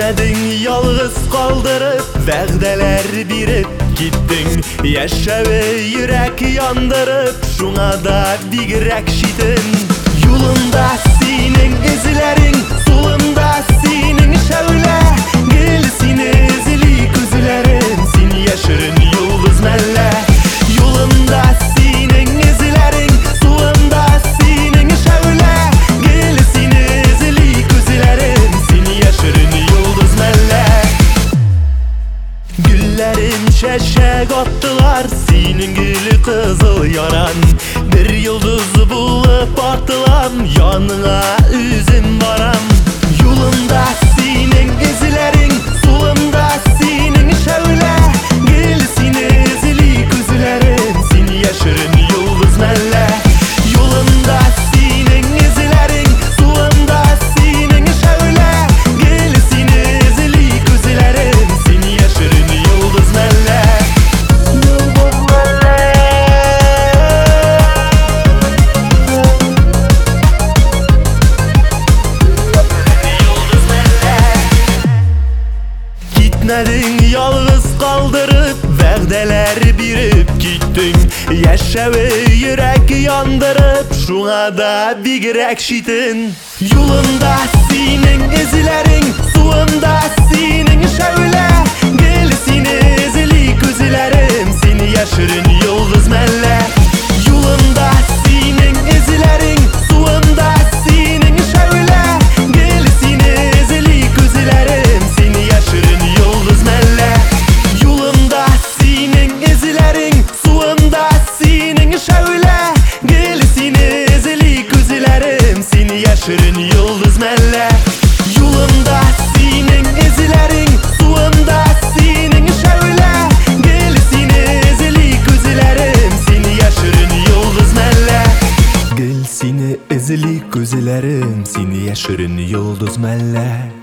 Gitmedin yalğız kaldırıp, vəğdələr birib gittin. Yaşağı yürek yandırıp, şuna da bigrek şitin. Yolunda senin izlerin, solunda senin şöyle. Gel seni izli gözlerim, seni yaşırın yıldız melle. Yolunda senin izlerin, solunda senin şöyle. Gel seni izli gözlerim, seni yaşırın yıldız melle. Güllerin çeşek attılar, senin gülü kızıl yaran. Bir yıldız bulup attılam, yanına üzüm varam. Yolunda senin izlerin, solunda senin şöyle. Gel seni izli gözlerim, seni yaşırın yıldız melle. Yolunda senin izlerin, solunda senin şöyle. Gel seni izli gözlerim, seni yaşırın yıldız melle. Gitmedin yalğız kaldırıp, vəğdələr birib gittin. Yaşağı yürek yandırıp, şuna da bigrek şitin. Yolunda senin izlerin, solunda senin şöyle. Gel seni izli gözlerim, seni yaşırın yıldız melle. Yolunda senin izlerin, solunda senin şöyle. Gel seni izli gözlerim, seni yaşırın yıldız melle. Yolunda senin izlerin, solunda senin şöyle. Gel seni izli gözlerim, seni yaşırın yıldız melle. Yolunda senin izlerin, solunda senin şöyle. Gel seni izli gözlerim, seni yaşırın yıldız melle. Gel seni izli gözlerim, seni yaşırın yıldız melle.